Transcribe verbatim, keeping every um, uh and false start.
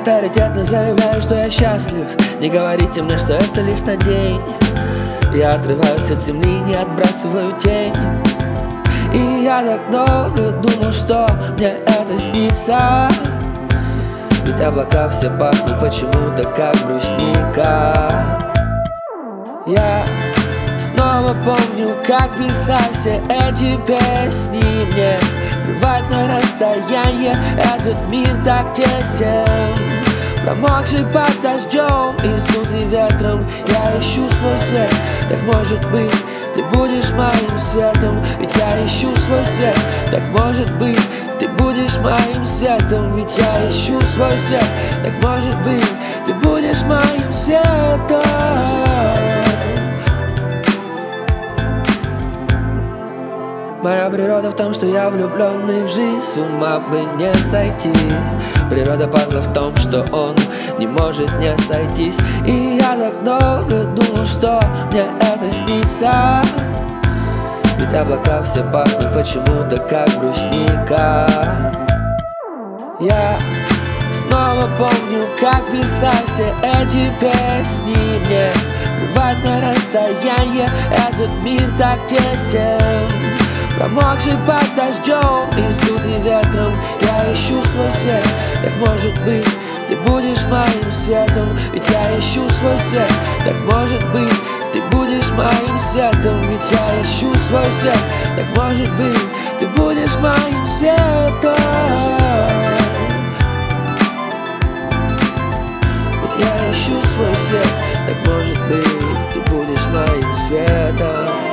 авторитетно заявляю, что я счастлив. Не говорите мне, что это лишь на день. Я отрываюсь от земли, не отбрасываю тень. И я так долго думал, что мне это снится. Ведь облака все пахнут почему-то как брусника. Я снова помню, как писал все эти песни. Мне плевать на расстояние, этот мир так тесен. Промокший под дождем и снутый ветром, я ищу свой свет. Так может быть, ты будешь моим светом, ведь я ищу свой свет. Так может быть, ты будешь моим светом, ведь я ищу свой свет. Так может быть, ты будешь моим светом. Моя природа в том, что я влюбленный в жизнь, с ума бы не сойти. Природа пазла в том, что он не может не сойтись. И я так долго думал, что мне это снится. Ведь облака все пахнут почему-то как брусника. Я снова помню, как писал все эти песни. Мне плевать на расстояние, этот мир так тесен. Промокший под дождем и сдутый ветром, я ищу свой свет. Так может быть, ты будешь моим светом, ведь я ищу свой свет. Так может быть, ты будешь моим светом, ведь я ищу свой свет. Так может быть, ты будешь моим светом. Ведь я ищу свой свет. Так может быть, ты будешь моим светом.